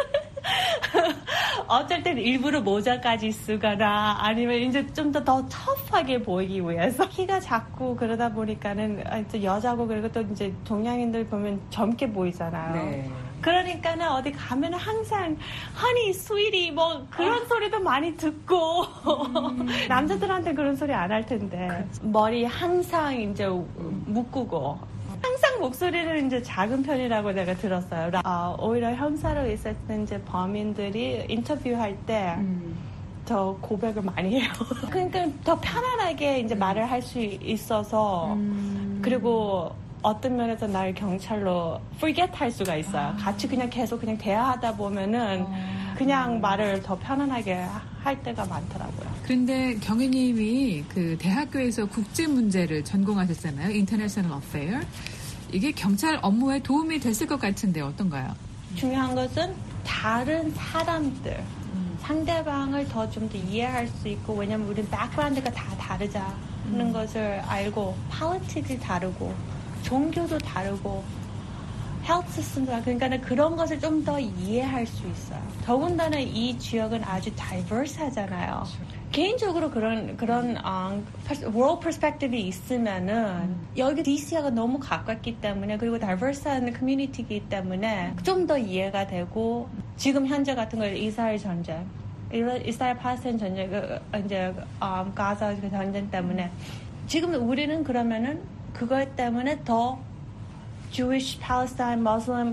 어쩔 때는 일부러 모자까지 쓰거나 아니면 이제 좀 더 터프하게 보이기 위해서 키가 작고 그러다 보니까는 이제 여자고 그리고 또 이제 동양인들 보면 젊게 보이잖아요. 네. 그러니까는 어디 가면은 항상 허니, 스위티 뭐 그런 소리도 많이 듣고 남자들한테 그런 소리 안 할 텐데 머리 항상 이제 묶고 항상 목소리는 이제 작은 편이라고 내가 들었어요. 오히려 형사로 있을 때 이제 범인들이 인터뷰할 때 더 고백을 많이 해요. 그러니까 더 편안하게 이제 말을 할 수 있어서 그리고 어떤 면에서 날 경찰로 forget 할 수가 있어요. 같이 그냥 계속 그냥 대화하다 보면은 그냥 말을 더 편안하게 할 때가 많더라고요. 그런데 경희님이 그 대학교에서 국제 문제를 전공하셨잖아요. International Affair. 이게 경찰 업무에 도움이 됐을 것 같은데 어떤가요? 중요한 것은 다른 사람들, 상대방을 더 좀 더 이해할 수 있고 왜냐면 우린 백그라운드가 다 다르자는 것을 알고 politics이 다르고 종교도 다르고 헬스 시스템도 다르고 그러니까 그런 것을 좀 더 이해할 수 있어요. 더군다나 이 지역은 아주 diverse하잖아요. 개인적으로 그런 world perspective이 있으면은 여기 DC가 너무 가깝기 때문에 그리고 diverse한 커뮤니티이기 때문에 좀 더 이해가 되고 지금 현재 같은 거 이스라엘 전쟁, 이스라엘 팔레스타인 전쟁, 이제 가자 전쟁 때문에 지금 우리는 그러면은 그것 때문에 더 Jewish, Palestine, Muslim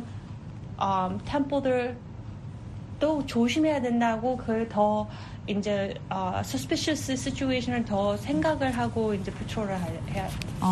템플들 또 조심해야 된다고 그 더 이제 suspicious situation을 더 생각을 하고 이제 patrol을 해야.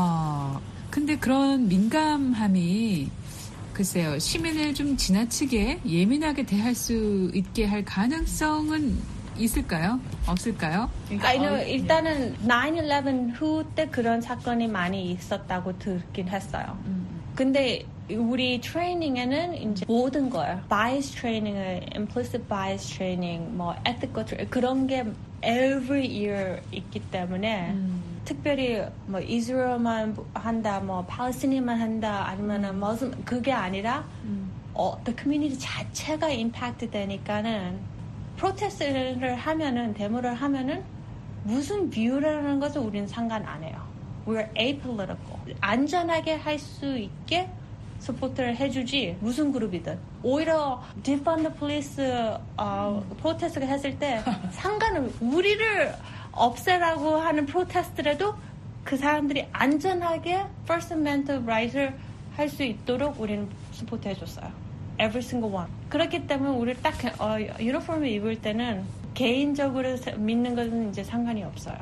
근데 그런 민감함이 글쎄요 시민을 좀 지나치게 예민하게 대할 수 있게 할 가능성은 있을까요? 없을까요? 일단은 9/11 후 때 그런 사건이 많이 있었다고 듣긴 했어요. 근데 우리 트레이닝에는 이제 모든 걸 bias 트레이닝을 implicit bias 트레이닝, 뭐 ethical 트레이닝 그런 게 every year 있기 때문에 특별히 뭐 이스라엘만 한다, 뭐 팔레스타인만 한다, 아니면은 무슨 그게 아니라 the community 자체가 임팩트 되니까는 프로테스트를 하면은 데모를 하면은 무슨 뷰라는 것을 우리는 상관 안 해요. We're apolitical. 안전하게 할 수 있게 서포트를 해주지 무슨 그룹이든. 오히려 defund the police 프로테스트를 했을 때 상관은 우리를 없애라고 하는 프로테스트라도 그 사람들이 안전하게 First Amendment right을 할 수 있도록 우리는 서포트 해줬어요. Every single one. 그렇기 때문에 우리 딱 유니폼을 입을 때는 개인적으로 믿는 것은 이제 상관이 없어요.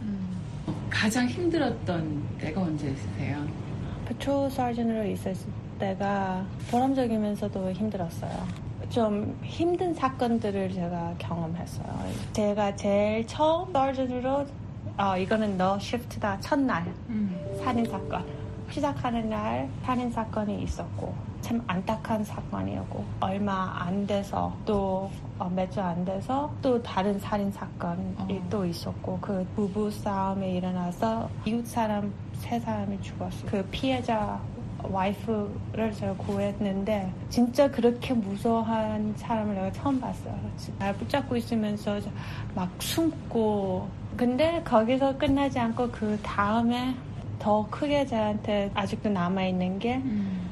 가장 힘들었던 때가 언제세요? 패트롤 서전으로 있었을 때가 보람적이면서도 힘들었어요. 좀 힘든 사건들을 제가 경험했어요. 제가 제일 처음 서전으로 이거는 너 시프트다 첫날 살인사건 시작하는 날 살인사건이 있었고 참 안타까운 사건이었고 얼마 안 돼서 또 몇 주 안 돼서 또 다른 살인사건이 또 있었고 그 부부 싸움이 일어나서 이웃 사람 3사람이 죽었어요. 그 피해자 와이프를 제가 구했는데 진짜 그렇게 무서워한 사람을 내가 처음 봤어요. 날 붙잡고 있으면서 막 숨고 근데 거기서 끝나지 않고 그 다음에 더 크게 저한테 아직도 남아있는 게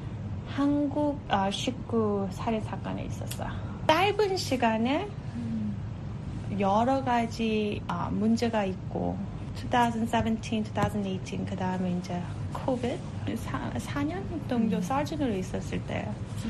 한국 식구 살인 사건이 있었어요. 짧은 시간에 여러 가지 문제가 있고 2017, 2018 그 다음에 이제 코비드 4년 정도 서전으로 있었을 때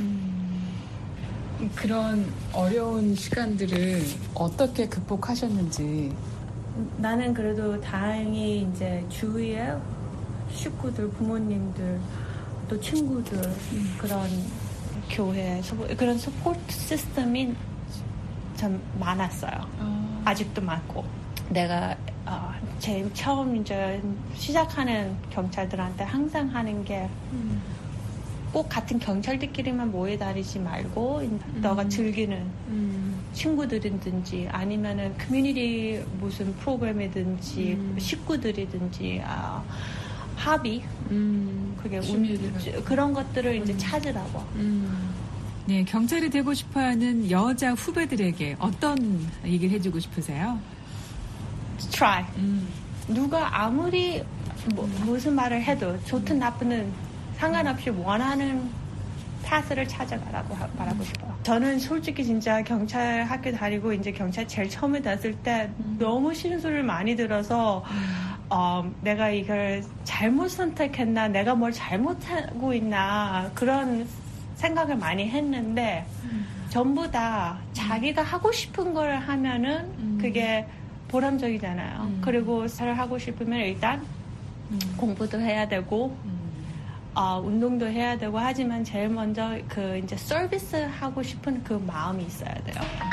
그런 어려운 시간들을 어떻게 극복하셨는지. 나는 그래도 다행히 이제 주위에 식구들, 부모님들, 또 친구들 그런 교회 그런 서포트 시스템이 참 많았어요. 아직도 많고 내가 제일 처음 이제 시작하는 경찰들한테 항상 하는 게 꼭 같은 경찰들끼리만 모여 다니지 말고 너가 즐기는 친구들이든지 아니면은 커뮤니티 무슨 프로그램이든지 식구들이든지 합의 그게 그런 것들을 이제 찾으라고. 네, 경찰이 되고 싶어하는 여자 후배들에게 어떤 얘기를 해주고 싶으세요? Try. 누가 아무리 무슨 말을 해도 좋든 나쁘든 상관없이 원하는 파스를 찾아가라고 말하고 싶어요. 저는 솔직히 진짜 경찰 학교 다니고 이제 경찰 제일 처음에 됐을 때 너무 싫은 소리를 많이 들어서 내가 이걸 잘못 선택했나, 내가 뭘 잘못하고 있나 그런 생각을 많이 했는데 전부 다 자기가 하고 싶은 걸 하면은 그게 보람적이잖아요. 그리고 잘 하고 싶으면 일단 공부도 해야 되고 운동도 해야 되고 하지만 제일 먼저 그 이제 서비스 하고 싶은 그 마음이 있어야 돼요.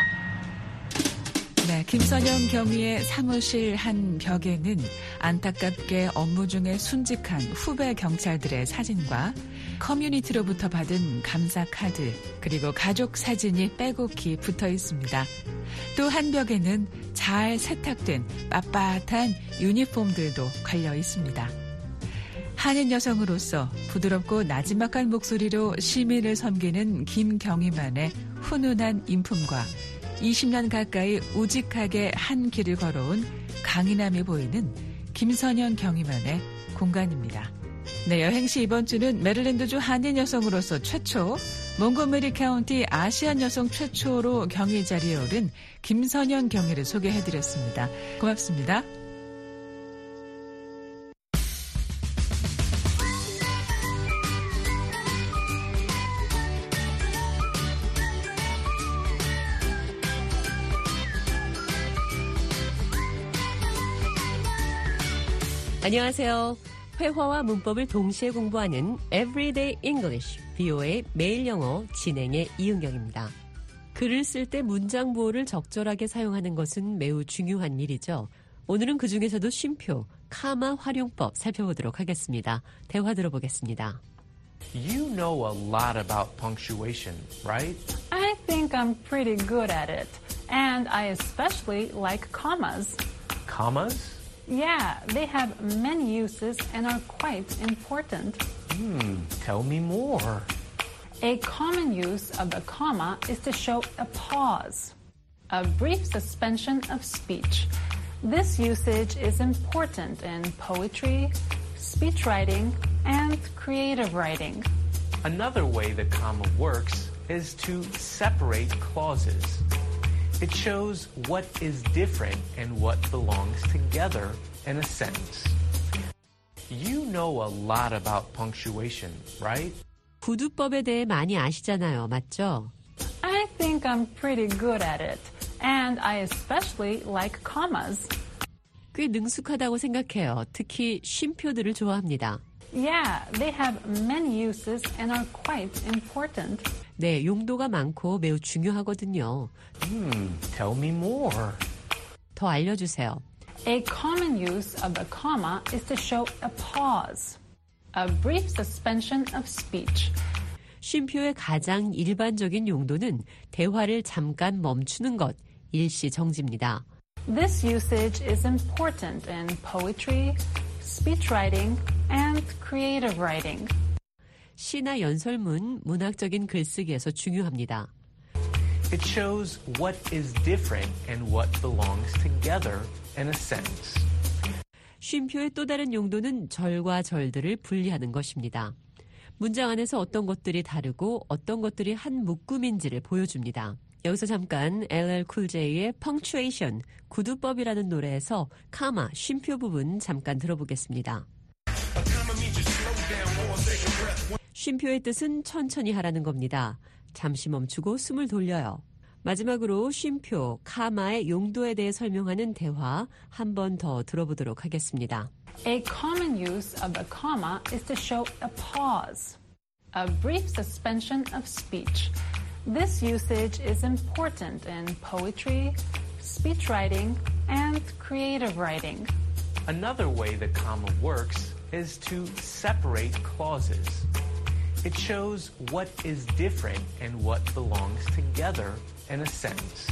네, 김선영 경위의 사무실 한 벽에는 안타깝게 업무 중에 순직한 후배 경찰들의 사진과 커뮤니티로부터 받은 감사 카드 그리고 가족 사진이 빼곡히 붙어 있습니다. 또 한 벽에는 잘 세탁된 빳빳한 유니폼들도 걸려 있습니다. 한인 여성으로서 부드럽고 나지막한 목소리로 시민을 섬기는 김경희만의 훈훈한 인품과 20년 가까이 우직하게 한 길을 걸어온 강인함이 보이는 김선영 경희만의 공간입니다. 네, 여행시 이번 주는 메릴랜드주 한인 여성으로서 최초, 몽고메리 카운티 아시안 여성 최초로 경위 자리에 오른 김선영 경위를 소개해드렸습니다. 고맙습니다. 안녕하세요. 회화와 문법을 동시에 공부하는 Everyday English, VOA 매일 영어 진행의 이은경입니다. 글을 쓸 때 문장 부호를 적절하게 사용하는 것은 매우 중요한 일이죠. 오늘은 그중에서도 쉼표, 카마 활용법 살펴보도록 하겠습니다. 대화 들어보겠습니다. You know a lot about punctuation, right? I think I'm pretty good at it. And I especially like commas. Commas? Yeah, they have many uses and are quite important. Tell me more. A common use of a comma is to show a pause, a brief suspension of speech. This usage is important in poetry, speech writing, and creative writing. Another way the comma works is to separate clauses. It shows what is different and what belongs together in a sentence. You know a lot about punctuation, right? 구두법에 대해 많이 아시잖아요. 맞죠? I think I'm pretty good at it. And I especially like commas. 꽤 능숙하다고 생각해요. 특히 쉼표들을 좋아합니다. Yeah, they have many uses and are quite important. 네, 용도가 많고 매우 중요하거든요. Tell me more. 더 알려주세요. A common use of a comma is to show a pause, a brief suspension of speech. 쉼표의 가장 일반적인 용도는 대화를 잠깐 멈추는 것, 일시정지입니다. This usage is important in poetry, speech writing, and creative writing. 시나 연설문, 문학적인 글쓰기에서 중요합니다. It shows what is different and what belongs together in a sentence. 쉼표의 또 다른 용도는 절과 절들을 분리하는 것입니다. 문장 안에서 어떤 것들이 다르고 어떤 것들이 한 묶음인지를 보여줍니다. 여기서 잠깐 LL Cool J의 Punctuation, 구두법이라는 노래에서 카마, 쉼표 부분 잠깐 들어보겠습니다. 쉼표의 뜻은 천천히 하라는 겁니다. 잠시 멈추고 숨을 돌려요. 마지막으로 쉼표, 카마의 용도에 대해 설명하는 대화 한 번 더 들어보도록 하겠습니다. A common use of a comma is to show a pause, a brief suspension of speech. This usage is important in poetry, speech writing, and creative writing. Another way the comma works is to separate clauses. It shows what is different and what belongs together in a sentence.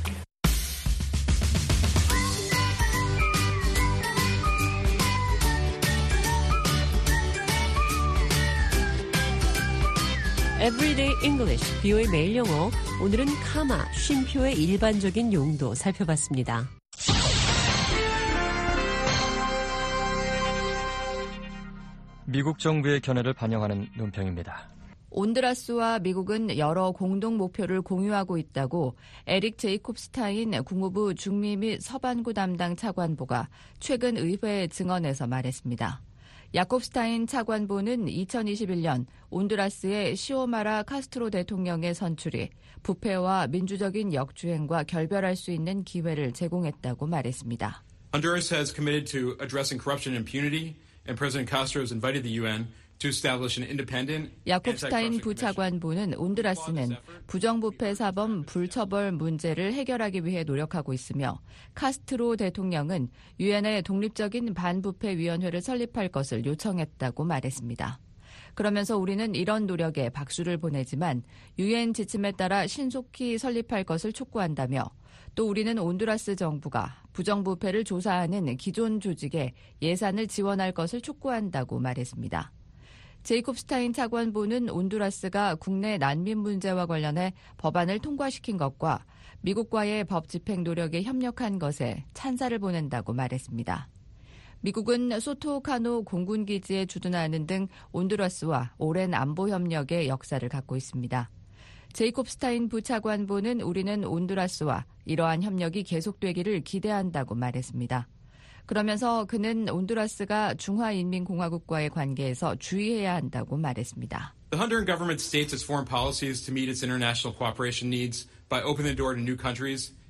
Everyday English, VOA 매일 영어. 오늘은 카마, 쉼표의 일반적인 용도 살펴봤습니다. 미국 정부의 견해를 반영하는 논평입니다. 온두라스와 미국은 여러 공동 목표를 공유하고 있다고 에릭 제이콥스타인 국무부 중미 및 서반구 담당 차관보가 최근 의회 증언에서 말했습니다. 야콥스타인 차관보는 2021년 온두라스의 시오마라 카스트로 대통령의 선출이 부패와 민주적인 역주행과 결별할 수 있는 기회를 제공했다고 말했습니다. Honduras has committed to addressing corruption and impunity, and President Castro has invited the UN to establish an independent 야콥스타인 부차관보는 온두라스는 부정부패 사범 불처벌 문제를 해결하기 위해 노력하고 있으며 카스트로 대통령은 유엔의 독립적인 반부패위원회를 설립할 것을 요청했다고 말했습니다. 그러면서 우리는 이런 노력에 박수를 보내지만 유엔 지침에 따라 신속히 설립할 것을 촉구한다며 또 우리는 온두라스 정부가 부정부패를 조사하는 기존 조직에 예산을 지원할 것을 촉구한다고 말했습니다. 제이콥스타인 차관보는 온두라스가 국내 난민 문제와 관련해 법안을 통과시킨 것과 미국과의 법 집행 노력에 협력한 것에 찬사를 보낸다고 말했습니다. 미국은 소토카노 공군기지에 주둔하는 등 온두라스와 오랜 안보 협력의 역사를 갖고 있습니다. 제이콥스타인 부차관보는 우리는 온두라스와 이러한 협력이 계속되기를 기대한다고 말했습니다. 그러면서 그는 온두라스가 중화인민공화국과의 관계에서 주의해야 한다고 말했습니다. The Honduran government states its foreign policies to meet its international cooperation needs by opening the door to new countries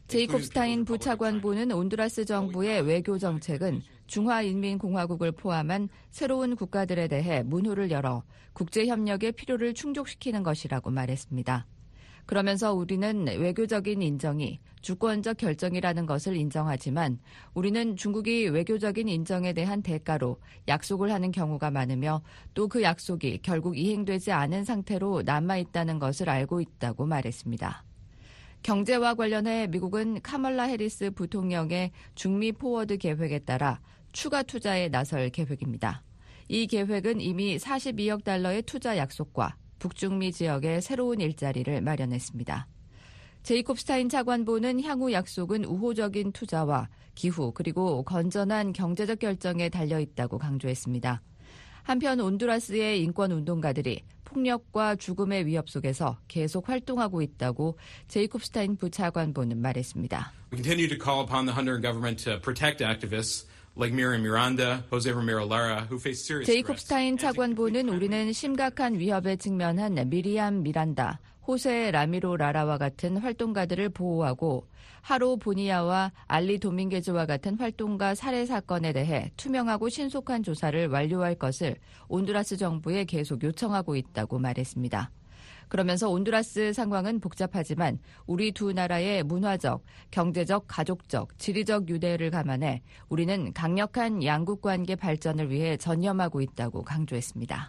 제이콥 스타인 부차관보는 온두라스 정부의 외교 정책은 중화인민공화국을 포함한 새로운 국가들에 대해 문호를 열어 국제협력의 필요를 충족시키는 것이라고 말했습니다. 그러면서 우리는 외교적인 인정이 주권적 결정이라는 것을 인정하지만 우리는 중국이 외교적인 인정에 대한 대가로 약속을 하는 경우가 많으며 또 그 약속이 결국 이행되지 않은 상태로 남아있다는 것을 알고 있다고 말했습니다. 경제와 관련해 미국은 카멀라 해리스 부통령의 중미 포워드 계획에 따라 추가 투자에 나설 계획입니다. 이 계획은 이미 42억 달러의 투자 약속과 북중미 지역의 새로운 일자리를 마련했습니다. 제이콥 스타인 차관보는 향후 약속은 우호적인 투자와 기후 그리고 건전한 경제적 결정에 달려있다고 강조했습니다. 한편 온두라스의 인권운동가들이 폭력과 죽음의 위협 속에서 계속 활동하고 있다고 제이콥 스타인 부차관보는 말했습니다. We continue to call upon the Honduran government to protect activists like Miriam Miranda, Jose Romero Lara, who face serious 제이콥 threats. 스타인 차관보는 우리는 심각한 위협에 직면한 미리암 미란다, 호세 라미로 라라와 같은 활동가들을 보호하고 하로 보니아와 알리 도밍게즈와 같은 활동가 살해 사건에 대해 투명하고 신속한 조사를 완료할 것을 온두라스 정부에 계속 요청하고 있다고 말했습니다. 그러면서 온두라스 상황은 복잡하지만 우리 두 나라의 문화적, 경제적, 가족적, 지리적 유대를 감안해 우리는 강력한 양국 관계 발전을 위해 전념하고 있다고 강조했습니다.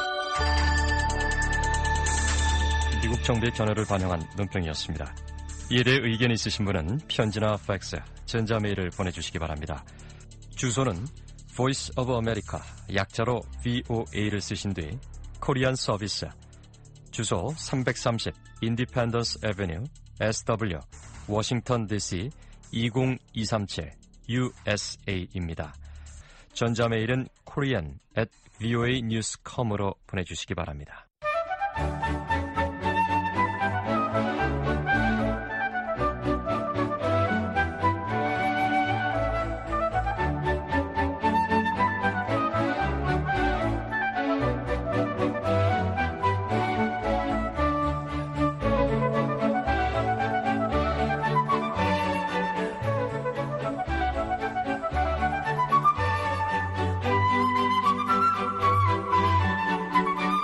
미국 정부의 견해를 반영한 논평이었습니다. 이에 대해 의견이 있으신 분은 편지나 팩스, 전자메일을 보내주시기 바랍니다. 주소는 Voice of America, 약자로 VOA를 쓰신 뒤 코리안 서비스, 주소 330 Independence Avenue, SW, 워싱턴 DC 20237 USA입니다. 전자메일은 korean@voanews.com으로 보내주시기 바랍니다.